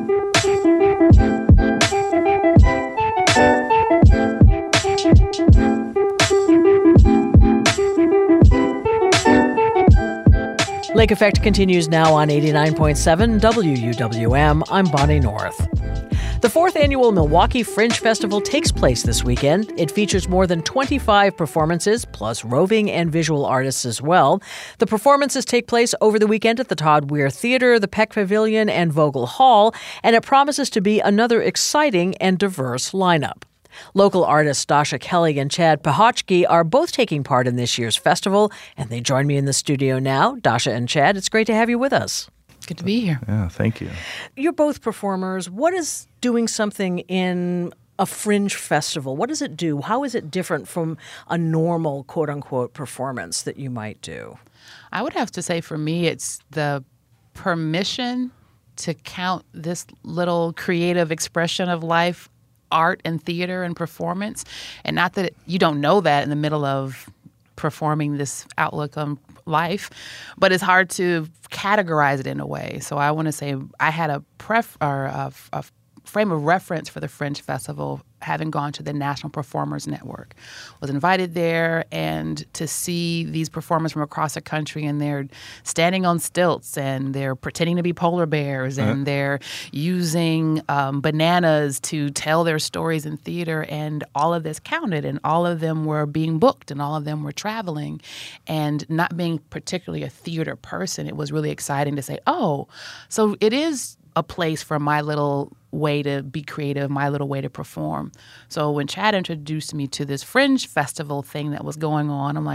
Lake Effect continues now on 89.7 WUWM. I'm Bonnie North. The 4th annual Milwaukee Fringe Festival takes place this weekend. It features more than 25 performances, plus roving and visual artists as well. The performances take place over the weekend at the Todd Weir Theater, the Peck Pavilion, and Vogel Hall, and it promises to be another exciting and diverse lineup. Local artists Dasha Kelly and Chad Pahotchke are both taking part in this year's festival, and they join me in the studio now. Dasha and Chad, it's great to have you with us. Good to be here. Yeah, thank you. You're both performers. What is doing something in a fringe festival? What does it do? How is it different from a normal, quote-unquote, performance that you might do? I would have to say for me, it's the permission to count this little creative expression of life, art and theater and performance, and not that you don't know that in the middle of performing this outlook on life, but it's hard to categorize it in a way. So I want to say I had a frame of reference for the Fringe Festival, having gone to the National Performers Network. Was invited there, and to see these performers from across the country, and they're standing on stilts, and they're pretending to be polar bears, and they're using bananas to tell their stories in theater, and all of this counted, and all of them were being booked, and all of them were traveling. And not being particularly a theater person, it was really exciting to say, oh, so it is a place for my little way to be creative, my little way to perform. So when Chad introduced me to this Fringe Festival thing that was going on, I'm like,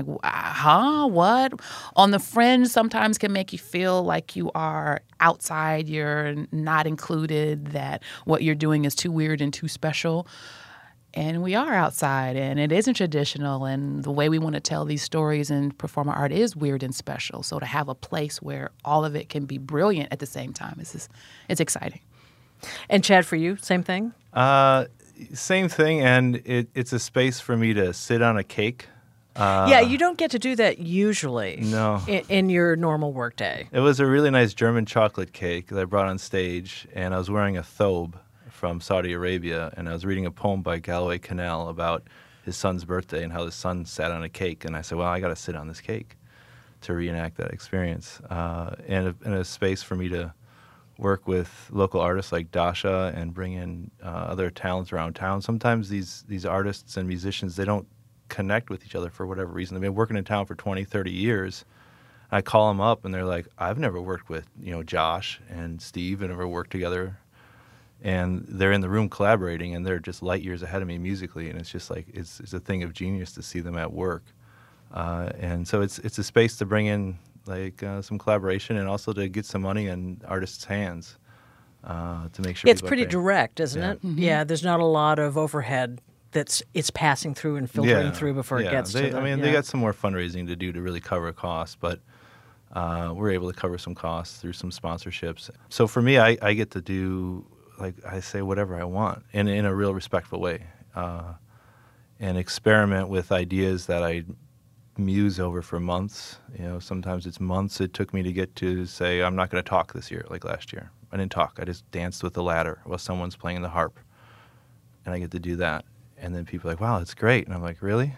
what? On the Fringe sometimes can make you feel like you are outside, you're not included, that what you're doing is too weird and too special. And we are outside, and it isn't traditional, and the way we want to tell these stories and perform our art is weird and special. So to have a place where all of it can be brilliant at the same time, it's exciting. And Chad, for you, same thing? Same thing, and it's a space for me to sit on a cake. Yeah, you don't get to do that usually. No. In your normal workday. It was a really nice German chocolate cake that I brought on stage, and I was wearing a thobe from Saudi Arabia, and I was reading a poem by Galway Kinnell about his son's birthday and how his son sat on a cake. And I said, well, I got to sit on this cake to reenact that experience. And a space for me to work with local artists like Dasha and bring in other talents around town. Sometimes these artists and musicians, they don't connect with each other for whatever reason. They've been working in town for 20, 30 years. I call them up, and they're like, I've never worked with Josh and Steve, and never worked together. And they're in the room collaborating, and they're just light years ahead of me musically, and it's just like it's a thing of genius to see them at work. And so it's a space to bring in some collaboration, and also to get some money in artists' hands to make sure. It's pretty direct, isn't it? Mm-hmm. Yeah, there's not a lot of overhead it's passing through and filtering through before it gets to them. They got some more fundraising to do to really cover costs, but we're able to cover some costs through some sponsorships. So for me, I get to do. I say whatever I want in a real respectful way, and experiment with ideas that I muse over for months. Sometimes it's months it took me to get to say, I'm not going to talk this year, like last year. I didn't talk. I just danced with the ladder while someone's playing the harp, and I get to do that. And then people are like, wow, that's great. And I'm like, really?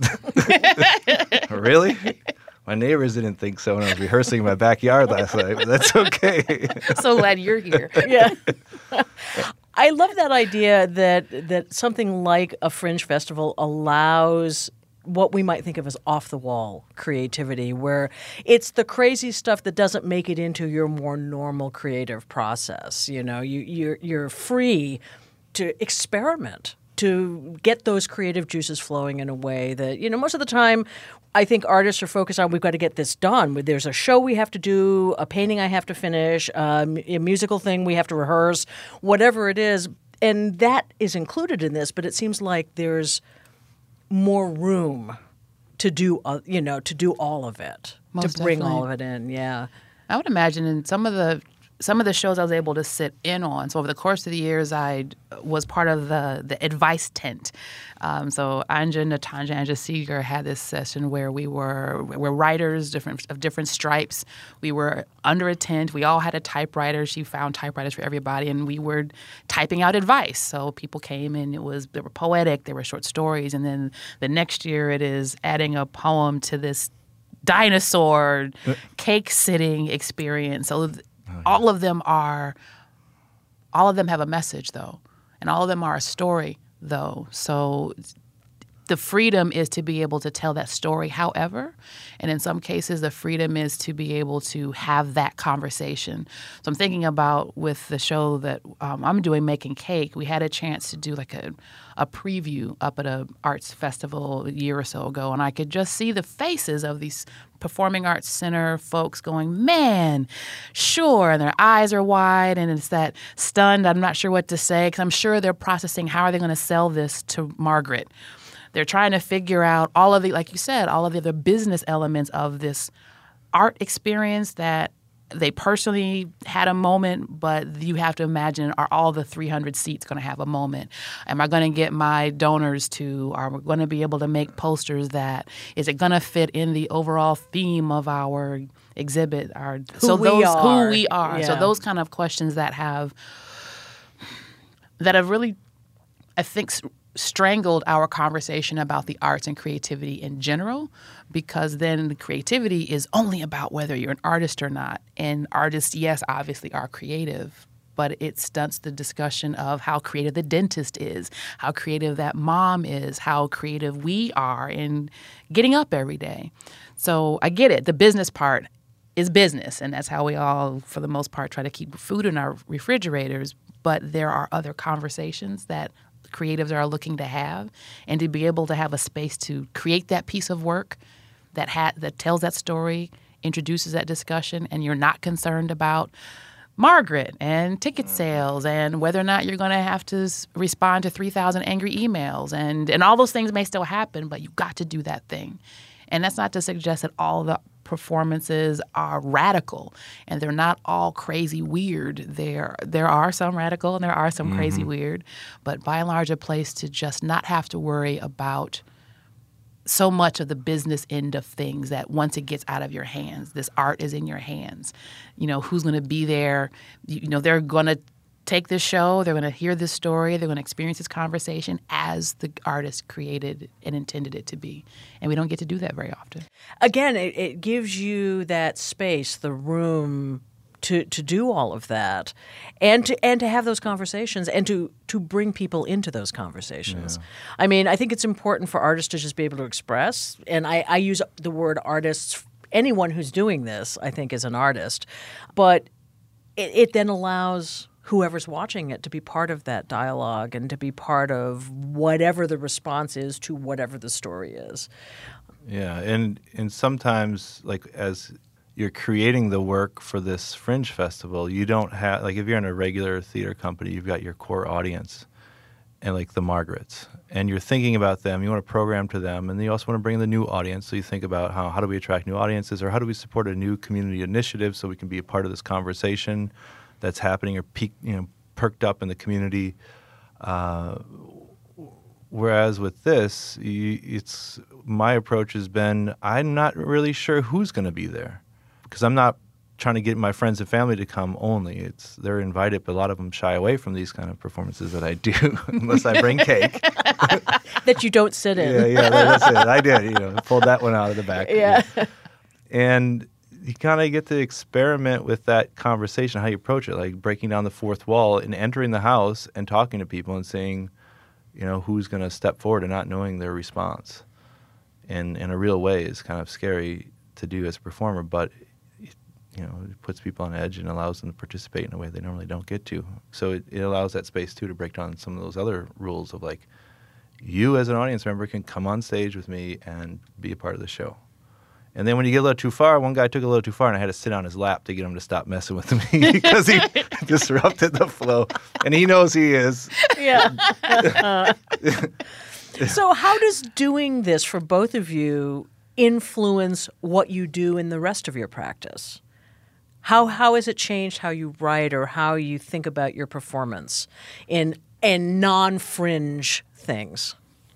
Really? My neighbors didn't think so when I was rehearsing in my backyard last night, but that's okay. So glad you're here. Yeah. I love that idea that something like a Fringe Festival allows what we might think of as off-the-wall creativity, where it's the crazy stuff that doesn't make it into your more normal creative process. You're free to experiment, to get those creative juices flowing in a way that, most of the time I think artists are focused on, we've got to get this done. There's a show we have to do, a painting I have to finish, a musical thing we have to rehearse, whatever it is. And that is included in this, but it seems like there's more room to do, to do all of it, Most to bring definitely. all of it in. Yeah. I would imagine in some of the some of the shows I was able to sit in on. So over the course of the years, I was part of the advice tent. So Anja Natanja, Anja Seeger had this session where we're writers of different stripes. We were under a tent. We all had a typewriter. She found typewriters for everybody, and we were typing out advice. So people came and they were poetic, they were short stories, and then the next year it is adding a poem to this dinosaur cake sitting experience. So all of them have a message, though, and all of them are a story, though. So the freedom is to be able to tell that story however, and in some cases the freedom is to be able to have that conversation. So I'm thinking about with the show that I'm doing, Making Cake, we had a chance to do like a preview up at a arts festival a year or so ago, and I could just see the faces of these Performing Arts Center folks going, man, sure, and their eyes are wide, and it's that stunned, I'm not sure what to say, because I'm sure they're processing how are they going to sell this to Margaret. They're trying to figure out all of the, like you said, all of the other business elements of this art experience that they personally had a moment, but you have to imagine, are all the 300 seats going to have a moment? Am I going to get my donors to? Are we going to be able to make posters that? Is it going to fit in the overall theme of our exhibit? Who we are. Yeah. So those kind of questions that have really, I think, strangled our conversation about the arts and creativity in general, because then the creativity is only about whether you're an artist or not. And artists, yes, obviously are creative, but it stunts the discussion of how creative the dentist is, how creative that mom is, how creative we are in getting up every day. So I get it. The business part is business, and that's how we all, for the most part, try to keep food in our refrigerators. But there are other conversations that creatives are looking to have, and to be able to have a space to create that piece of work that tells that story, introduces that discussion, and you're not concerned about Margaret and ticket sales and whether or not you're going to have to respond to 3,000 angry emails, and all those things may still happen, but you've got to do that thing. And that's not to suggest that all the performances are radical, and they're not all crazy weird. There are some radical and there are some crazy weird, but by and large a place to just not have to worry about so much of the business end of things, that once it gets out of your hands, this art is in your hands. You know, who's going to be there? You know, they're going to take this show, they're going to hear this story, they're going to experience this conversation as the artist created and intended it to be. And we don't get to do that very often. Again, it gives you that space, the room to do all of that, and to have those conversations, and to bring people into those conversations. Yeah. I mean, I think it's important for artists to just be able to express, and I use the word artists. Anyone who's doing this, I think, is an artist. But it then allows whoever's watching it to be part of that dialogue and to be part of whatever the response is to whatever the story is. Yeah, and sometimes, like, as you're creating the work for this Fringe Festival, you don't have, like, if you're in a regular theater company, you've got your core audience and, like, the Margarets, and you're thinking about them, you want to program to them, and you also want to bring the new audience, so you think about how do we attract new audiences, or how do we support a new community initiative so we can be a part of this conversation that's happening, or perked up in the community. Whereas with this, it's my approach has been, I'm not really sure who's going to be there, because I'm not trying to get my friends and family to come only. They're invited, but a lot of them shy away from these kind of performances that I do unless I bring cake. That you don't sit in. Yeah, that's it. I did, pulled that one out of the back. Yeah. And you kind of get to experiment with that conversation, how you approach it, like breaking down the fourth wall and entering the house and talking to people and saying, who's going to step forward and not knowing their response. And in a real way is kind of scary to do as a performer, but it puts people on edge and allows them to participate in a way they normally don't get to. So it allows that space, too, to break down some of those other rules of, like, you as an audience member can come on stage with me and be a part of the show. And then when you get a little too far, one guy took a little too far, and I had to sit on his lap to get him to stop messing with me because he disrupted the flow. And he knows he is. Yeah. So how does doing this for both of you influence what you do in the rest of your practice? How has it changed how you write or how you think about your performance in non-fringe things?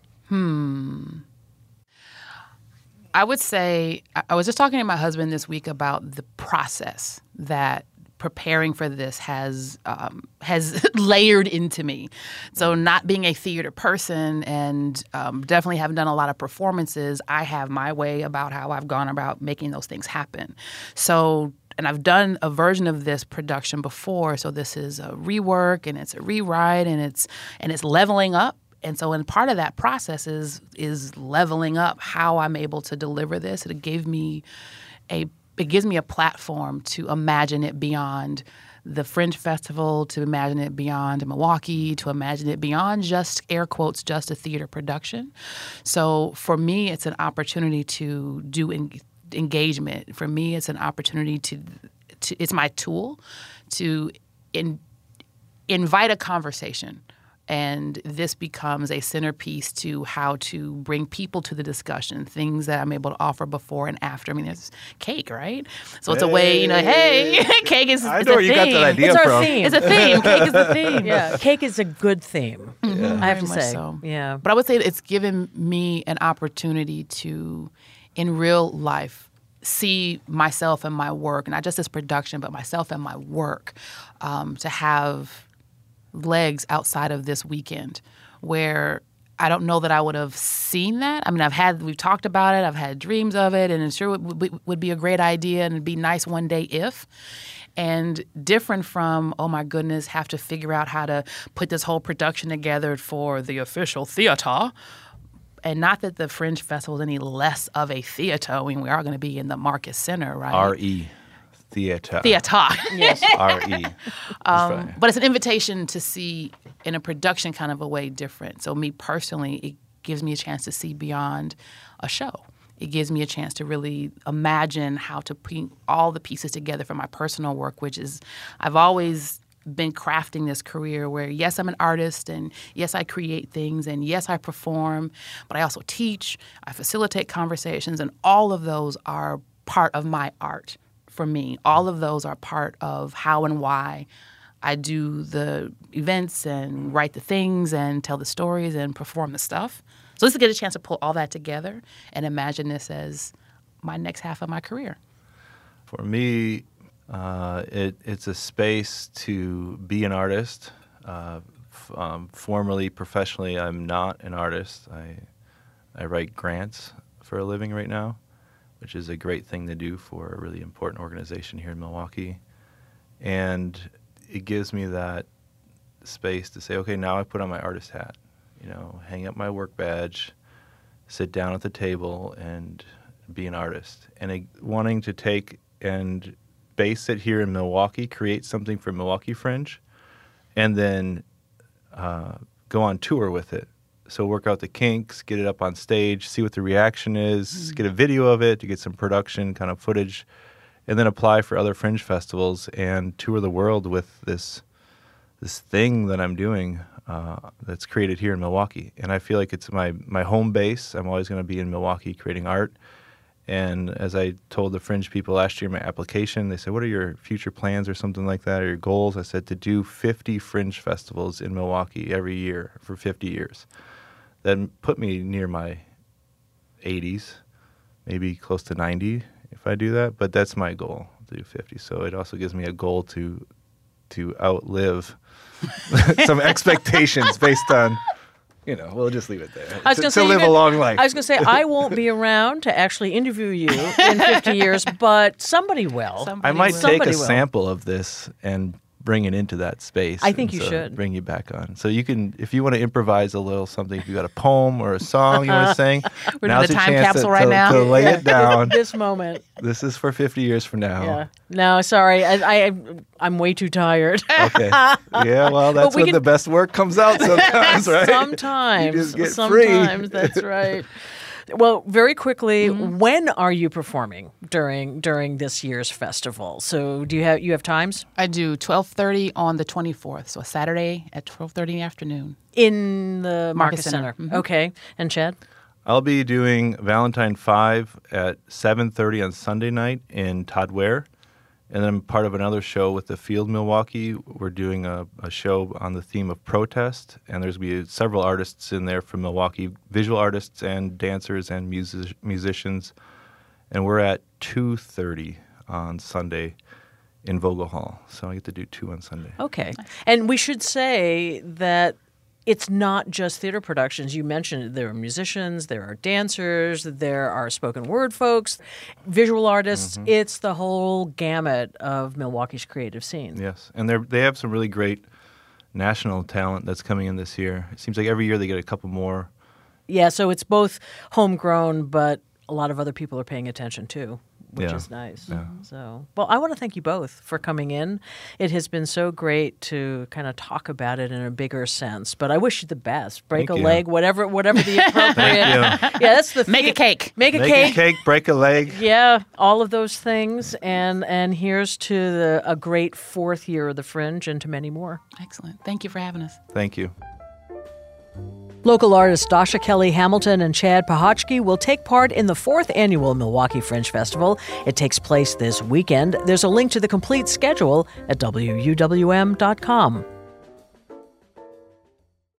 I would say I was just talking to my husband this week about the process that preparing for this has layered into me. So not being a theater person and definitely haven't done a lot of performances, I have my way about how I've gone about making those things happen. So, and I've done a version of this production before, so this is a rework and it's a rewrite and it's leveling up. And so, and part of that process is leveling up how I'm able to deliver this. It gives me a platform to imagine it beyond the Fringe Festival, to imagine it beyond Milwaukee, to imagine it beyond just, air quotes, just a theater production. So for me, it's an opportunity to do engagement. For me, it's an opportunity to it's my tool to invite a conversation. And this becomes a centerpiece to how to bring people to the discussion, things that I'm able to offer before and after. I mean, there's cake, right? So it's a way, cake is I know where you got that idea it's from. Our theme. It's a theme. Cake is the theme. Yeah, cake is a good theme. Yeah. I have to Very much say. so. Yeah. But I would say it's given me an opportunity to, in real life, see myself and my work, not just as production, but myself and my work, to have legs outside of this weekend, where I don't know that I would have seen that. I mean, we've talked about it, I've had dreams of it, and it sure would be a great idea and it'd be nice one day if. And different from, oh my goodness, have to figure out how to put this whole production together for the official theater. And not that the Fringe Festival is any less of a theater. I mean, we are going to be in the Marcus Center, right? R.E. Theater. Yes. R.E. But it's an invitation to see in a production kind of a way different. So me personally, it gives me a chance to see beyond a show. It gives me a chance to really imagine how to put all the pieces together for my personal work, which is I've always been crafting this career where, yes, I'm an artist, and yes, I create things, and yes, I perform, but I also teach, I facilitate conversations, and all of those are part of my art. For me, all of those are part of how and why I do the events and write the things and tell the stories and perform the stuff. So this is to get a chance to pull all that together and imagine this as my next half of my career. For me, it's a space to be an artist. Formerly, professionally, I'm not an artist. I write grants for a living right now, which is a great thing to do for a really important organization here in Milwaukee. And it gives me that space to say, okay, now I put on my artist hat, hang up my work badge, sit down at the table and be an artist. And wanting to take and base it here in Milwaukee, create something for Milwaukee Fringe, and then go on tour with it. So work out the kinks, get it up on stage, see what the reaction is, get a video of it to get some production kind of footage, and then apply for other Fringe festivals and tour the world with this thing that I'm doing that's created here in Milwaukee. And I feel like it's my home base. I'm always going to be in Milwaukee creating art. And as I told the Fringe people last year in my application, they said, what are your future plans or something like that, or your goals? I said to do 50 Fringe festivals in Milwaukee every year for 50 years. That put me near my 80s, maybe close to 90 if I do that. But that's my goal, to do 50. So it also gives me a goal to outlive some expectations based on, we'll just leave it there. To live a long life. I was going to say, I won't be around to actually interview you in 50 years, but somebody will. I might take a sample of this and bring it into that space. I think you should. Bring you back on. So you can, if you want to improvise a little something, if you got a poem or a song you want to sing, we're now's doing the your time chance capsule right now. to lay it down. This moment. This is for 50 years from now. Yeah. No, sorry. I'm way too tired. Okay. Yeah, well, that's when the best work comes out sometimes, right? Sometimes. You just get sometimes, free. That's right. Well, very quickly, when are you performing during this year's festival? So do you have times? I do 12:30 on the 24th, so a Saturday at 12:30 in the afternoon. In the Marcus Center. Mm-hmm. Okay. And Chad? I'll be doing Valentine 5 at 7:30 on Sunday night in Todd Ware. And then I'm part of another show with the Field Milwaukee. We're doing a show on the theme of protest, and there's going to be several artists in there from Milwaukee, visual artists and dancers and musicians. And we're at 2:30 on Sunday in Vogel Hall. So I get to do 2 on Sunday. Okay. And we should say that it's not just theater productions. You mentioned there are musicians, there are dancers, there are spoken word folks, visual artists. Mm-hmm. It's the whole gamut of Milwaukee's creative scene. Yes, and they have some really great national talent that's coming in this year. It seems like every year they get a couple more. Yeah, so it's both homegrown, but a lot of other people are paying attention too, which Yeah. is nice. Yeah. So, well, I want to thank you both for coming in. It has been so great to kind of talk about it in a bigger sense. But I wish you the best. Break Thank a you. leg, whatever the appropriate. Thank you. Yeah, that's the Make a cake. Make a Make cake. a cake, break a leg. Yeah, all of those things, and here's to a great 4th year of the Fringe, and to many more. Excellent. Thank you for having us. Thank you. Local artists Dasha Kelly Hamilton and Chad Pahotchke will take part in the 4th annual Milwaukee Fringe Festival. It takes place this weekend. There's a link to the complete schedule at WUWM.com.